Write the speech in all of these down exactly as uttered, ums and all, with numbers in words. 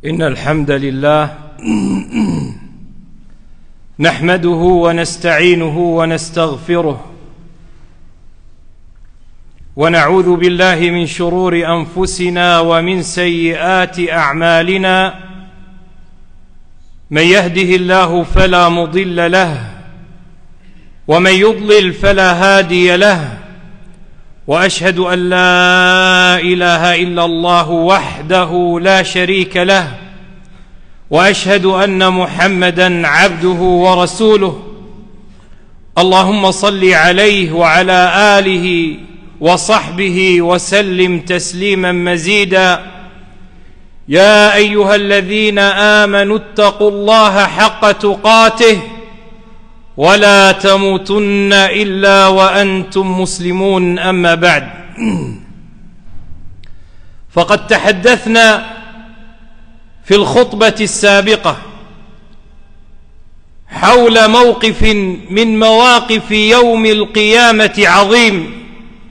إن الحمد لله نحمده ونستعينه ونستغفره ونعوذ بالله من شرور أنفسنا ومن سيئات أعمالنا. من يهده الله فلا مضل له ومن يضلل فلا هادي له، وأشهد أن لا إله إلا الله وحده لا شريك له، وأشهد أن محمدًا عبده ورسوله. اللهم صل عليه وعلى آله وصحبه وسلم تسليما مزيدا. يا أيها الذين آمنوا اتقوا الله حق تقاته ولا تموتن إلا وأنتم مسلمون. أما بعد، فقد تحدثنا في الخطبة السابقة حول موقف من مواقف يوم القيامة عظيم،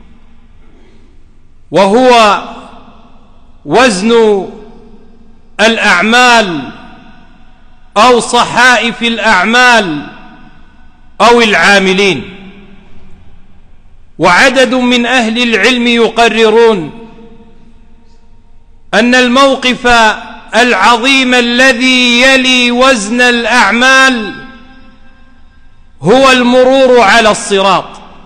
وهو وزن الأعمال أو صحائف الأعمال أو العاملين. وعدد من أهل العلم يقررون أن الموقف العظيم الذي يلي وزن الأعمال هو المرور على الصراط.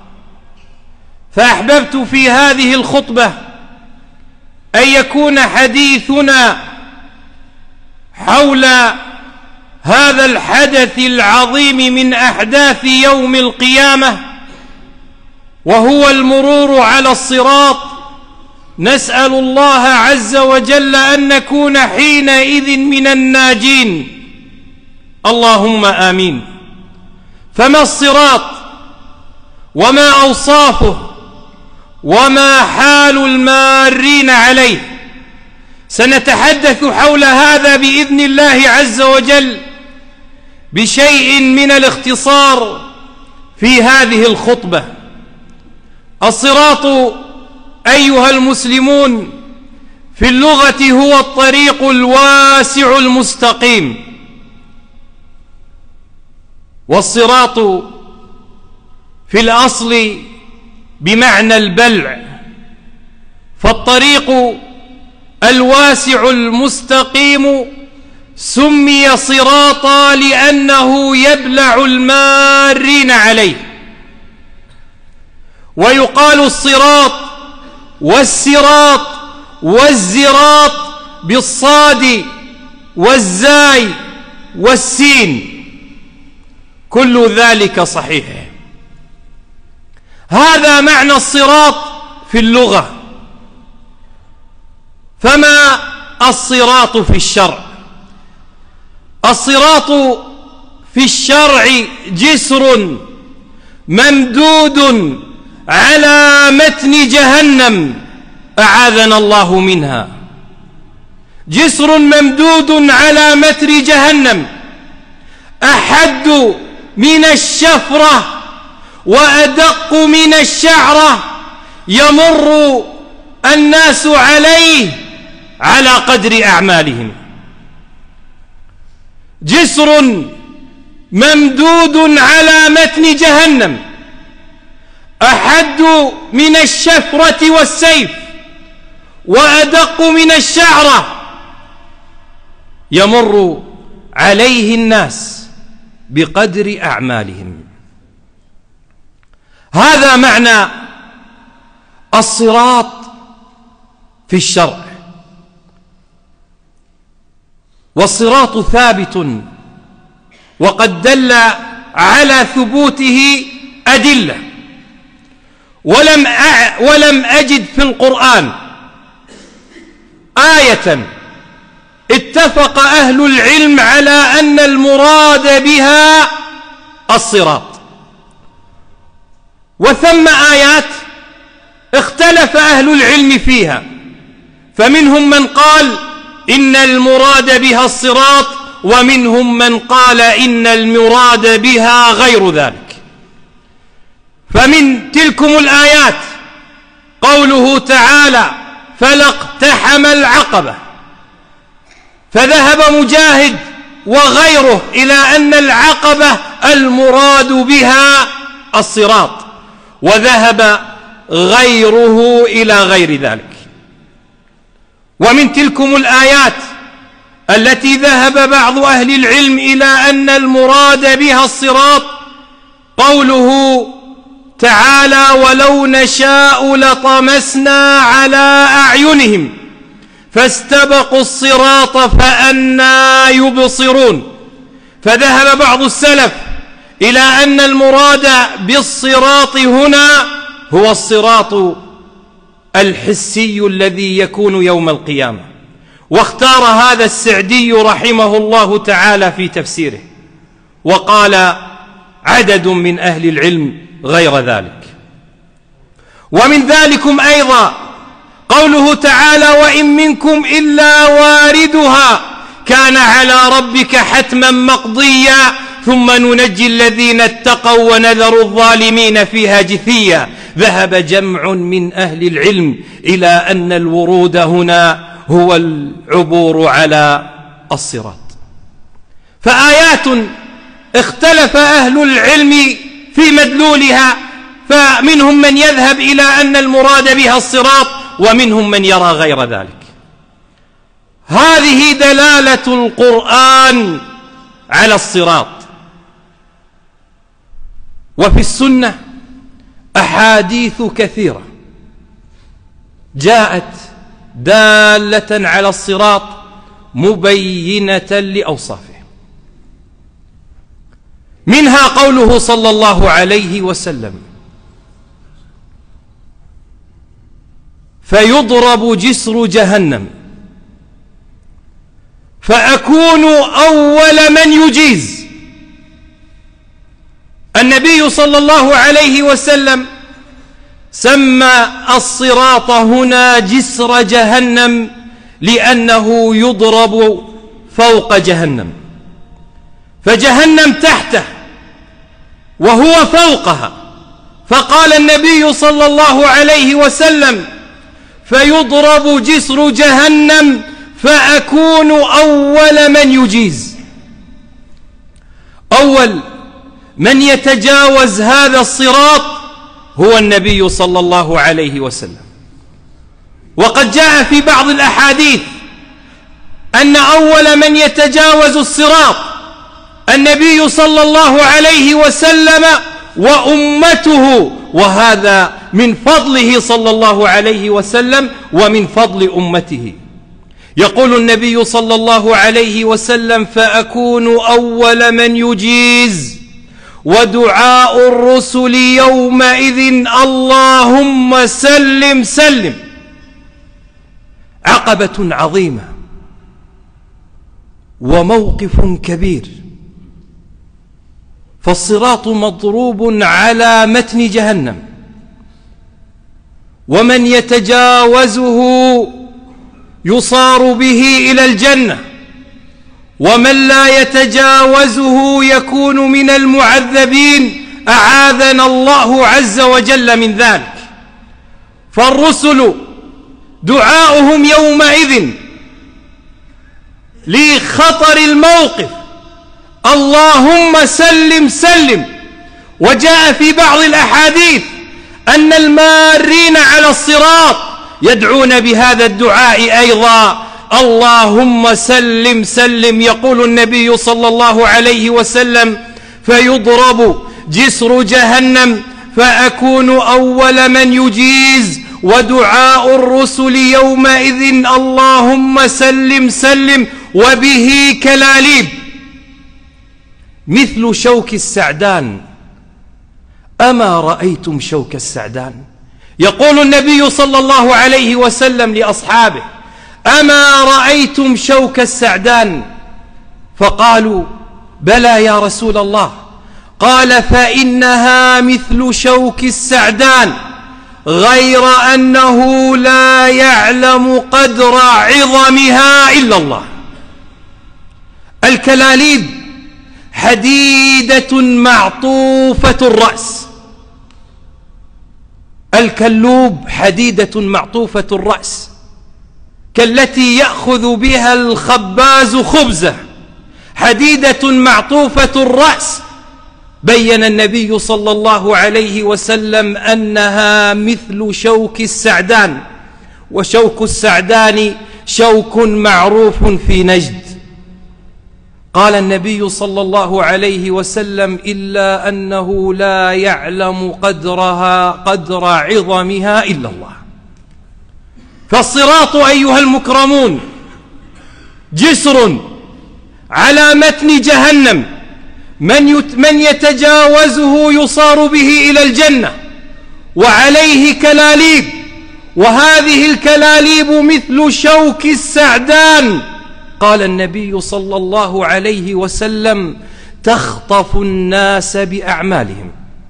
فأحببت في هذه الخطبة أن يكون حديثنا حول هذا الحدث العظيم من أحداث يوم القيامة، وهو المرور على الصراط. نسأل الله عز وجل أن نكون حينئذ من الناجين، اللهم آمين. فما الصراط وما أوصافه وما حال المارين عليه؟ سنتحدث حول هذا بإذن الله عز وجل بشيء من الاختصار في هذه الخطبة. الصراط أيها المسلمون في اللغة هو الطريق الواسع المستقيم، والصراط في الأصل بمعنى البلع. فالطريق الواسع المستقيم سمي صراطا لأنه يبلع المارين عليه. ويقال الصراط والسراط والزراط بالصاد والزاي والسين، كل ذلك صحيح. هذا معنى الصراط في اللغة. فما الصراط في الشرع؟ الصراط في الشرع جسر ممدود على متن جهنم، أعاذنا الله منها. جسر ممدود على متن جهنم، أحد من الشفرة وأدق من الشعرة، يمر الناس عليه على قدر أعمالهم. جسر ممدود على متن جهنم، أحد من الشفرة والسيف وأدق من الشعرة، يمر عليه الناس بقدر أعمالهم. هذا معنى الصراط في الشرع. والصراط ثابت، وقد دل على ثبوته أدلة، ولم أع... ولم أجد في القرآن آية اتفق أهل العلم على أن المراد بها الصراط. وثم آيات اختلف أهل العلم فيها، فمنهم من قال إن المراد بها الصراط، ومنهم من قال إن المراد بها غير ذلك. فمن تلكم الآيات قوله تعالى: فلا اقتحم العقبة فذهب مجاهد وغيره إلى أن العقبة المراد بها الصراط، وذهب غيره إلى غير ذلك. ومن تلكم الآيات التي ذهب بعض أهل العلم إلى أن المراد بها الصراط قوله تعالى: ولو نشاء لطمسنا على أعينهم فاستبقوا الصراط فأنى يبصرون. فذهب بعض السلف إلى أن المراد بالصراط هنا هو الصراط الحسي الذي يكون يوم القيامة، واختار هذا السعدي رحمه الله تعالى في تفسيره، وقال عدد من أهل العلم غير ذلك. ومن ذلكم أيضا قوله تعالى: وإن منكم إلا واردها كان على ربك حتما مقضيا ثم ننجي الذين اتقوا ونذر الظالمين فيها جثيا. ذهب جمع من أهل العلم إلى أن الورود هنا هو العبور على الصراط. فآيات اختلف أهل العلم في مدلولها، فمنهم من يذهب إلى أن المراد بها الصراط، ومنهم من يرى غير ذلك. هذه دلالة القرآن على الصراط. وفي السنة أحاديث كثيرة جاءت دالة على الصراط مبينة لأوصافه، منها قوله صلى الله عليه وسلم: فيضرب جسر جهنم فأكون أول من يجيز. النبي صلى الله عليه وسلم سمى الصراط هنا جسر جهنم لأنه يضرب فوق جهنم، فجهنم تحته وهو فوقها، فقال النبي صلى الله عليه وسلم: فيضرب جسر جهنم فأكون أول من يجيز. أول من يتجاوز هذا الصراط هو النبي صلى الله عليه وسلم. وقد جاء في بعض الأحاديث أن أول من يتجاوز الصراط النبي صلى الله عليه وسلم وأمته، وهذا من فضله صلى الله عليه وسلم ومن فضل أمته. يقول النبي صلى الله عليه وسلم: فأكون أول من يجيز، ودعاء الرسل يومئذ اللهم سلم سلم. عقبة عظيمة وموقف كبير، فالصراط مضروب على متن جهنم، ومن يتجاوزه يصار به إلى الجنة، ومن لا يتجاوزه يكون من المعذبين، أعاذنا الله عز وجل من ذلك. فالرسل دعاؤهم يومئذ لخطر الموقف اللهم سلم سلم. وجاء في بعض الأحاديث أن المارين على الصراط يدعون بهذا الدعاء أيضا: اللهم سلم سلم. يقول النبي صلى الله عليه وسلم: فيضرب جسر جهنم فأكون أول من يجيز، ودعاء الرسل يومئذ اللهم سلم سلم، وبه كلاليب مثل شوك السعدان. أما رأيتم شوك السعدان؟ يقول النبي صلى الله عليه وسلم لأصحابه: أما رأيتم شوك السعدان؟ فقالوا: بلى يا رسول الله. قال: فإنها مثل شوك السعدان، غير أنه لا يعلم قدر عظمها إلا الله. الكلاليب حديدة معطوفة الرأس، الكلوب حديدة معطوفة الرأس، كالتي يأخذ بها الخباز خبزه، حديدة معطوفة الرأس. بين النبي صلى الله عليه وسلم أنها مثل شوك السعدان، وشوك السعدان شوك معروف في نجد. قال النبي صلى الله عليه وسلم: إلا أنه لا يعلم قدرها قدر عظمها إلا الله. فالصراط أيها المكرمون جسر على متن جهنم، من, من يتجاوزه يصار به إلى الجنة، وعليه كلاليب، وهذه الكلاليب مثل شوك السعدان. قال النبي صلى الله عليه وسلم: تخطف الناس بأعمالهم،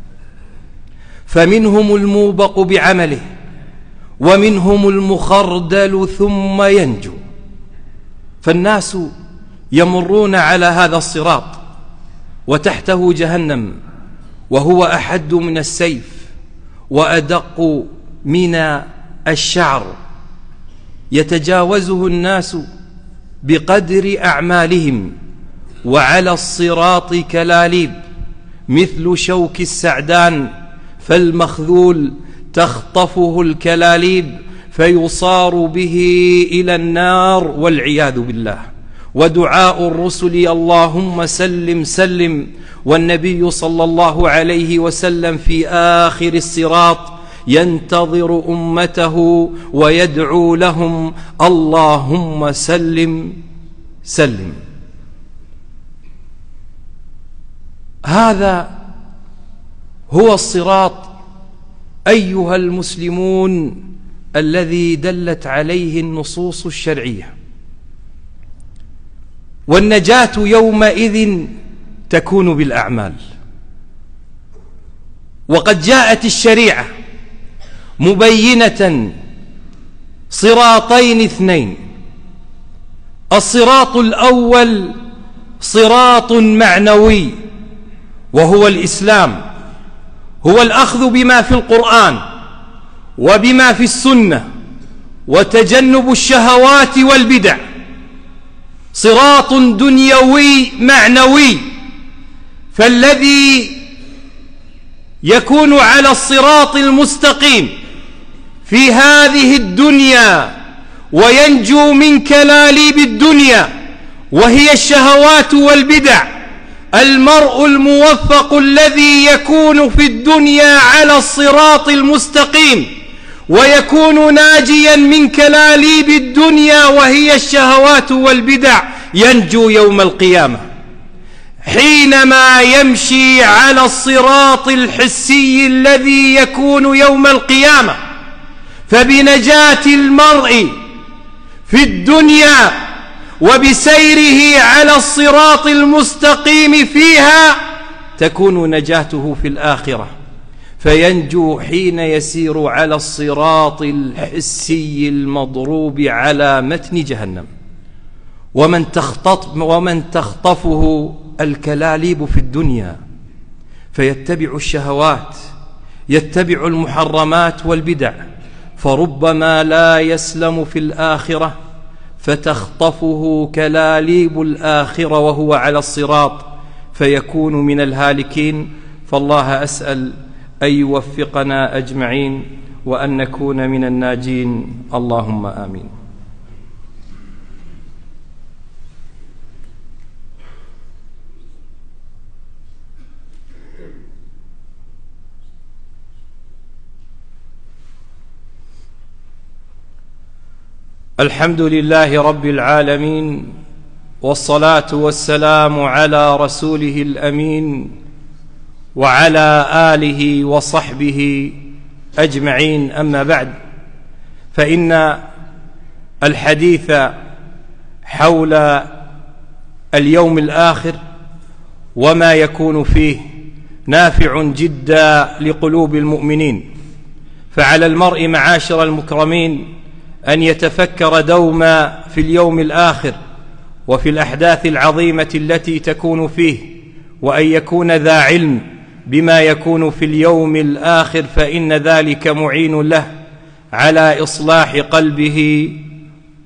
فمنهم الموبق بعمله، ومنهم المخردل ثم ينجو. فالناس يمرون على هذا الصراط وتحته جهنم، وهو أحد من السيف وأدق من الشعر، يتجاوزه الناس بقدر أعمالهم. وعلى الصراط كلاليب مثل شوك السعدان، فالمخذول تخطفه الكلاليب فيصار به إلى النار والعياذ بالله. ودعاء الرسل: اللهم سلم سلم. والنبي صلى الله عليه وسلم في آخر الصراط ينتظر أمته ويدعو لهم: اللهم سلم سلم. هذا هو الصراط أيها المسلمون الذي دلت عليه النصوص الشرعية. والنجاة يومئذ تكون بالأعمال. وقد جاءت الشريعة مبينة صراطين اثنين: الصراط الأول صراط معنوي، وهو الإسلام، هو الأخذ بما في القرآن وبما في السنة، وتجنب الشهوات والبدع. صراط دنيوي معنوي، فالذي يكون على الصراط المستقيم في هذه الدنيا وينجو من كلاليب الدنيا وهي الشهوات والبدع، المرء الموفق الذي يكون في الدنيا على الصراط المستقيم ويكون ناجيا من كلاليب الدنيا وهي الشهوات والبدع، ينجو يوم القيامة حينما يمشي على الصراط الحسي الذي يكون يوم القيامة. فبنجاة المرء في الدنيا وبسيره على الصراط المستقيم فيها تكون نجاته في الآخرة، فينجو حين يسير على الصراط الحسي المضروب على متن جهنم. ومن تخطف ومن تخطفه الكلاليب في الدنيا فيتبع الشهوات، يتبع المحرمات والبدع، فربما لا يسلم في الآخرة فتخطفه كلاليب الآخرة وهو على الصراط فيكون من الهالكين. فالله أسأل أن يوفقنا أجمعين وأن نكون من الناجين، اللهم آمين. الحمد لله رب العالمين، والصلاة والسلام على رسوله الأمين وعلى آله وصحبه أجمعين. أما بعد، فإن الحديث حول اليوم الآخر وما يكون فيه نافع جدا لقلوب المؤمنين، فعلى المرء معاشر المكرمين أن يتفكر دوما في اليوم الآخر وفي الأحداث العظيمة التي تكون فيه، وأن يكون ذا علم بما يكون في اليوم الآخر، فإن ذلك معين له على إصلاح قلبه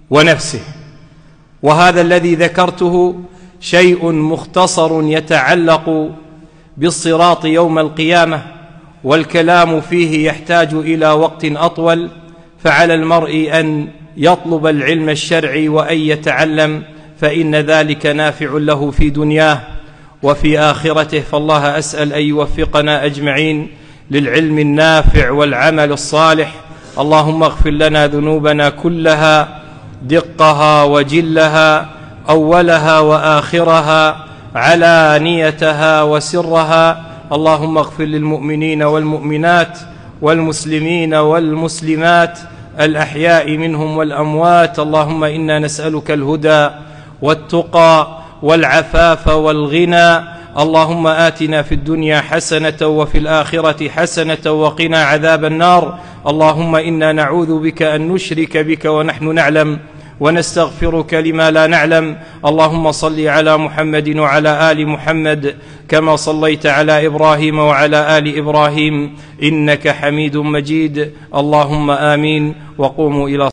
ونفسه. وهذا الذي ذكرته شيء مختصر يتعلق بالصراط يوم القيامة، والكلام فيه يحتاج إلى وقت أطول، فعلى المرء أن يطلب العلم الشرعي وأن يتعلم، فإن ذلك نافع له في دنياه وفي آخرته. فالله أسأل أن يوفقنا أجمعين للعلم النافع والعمل الصالح. اللهم اغفر لنا ذنوبنا كلها، دقها وجلها، أولها وآخرها، علانيتها وسرها. اللهم اغفر للمؤمنين والمؤمنات والمسلمين والمسلمات الأحياء منهم والأموات. اللهم إنا نسألك الهدى والتقى والعفاف والغنى. اللهم آتنا في الدنيا حسنة وفي الآخرة حسنة وقنا عذاب النار. اللهم إنا نعوذ بك أن نشرك بك ونحن نعلم، ونستغفرك لما لا نعلم. اللهم صل على محمد وعلى آل محمد كما صليت على إبراهيم وعلى آل إبراهيم إنك حميد مجيد. اللهم آمين. وقوموا إلى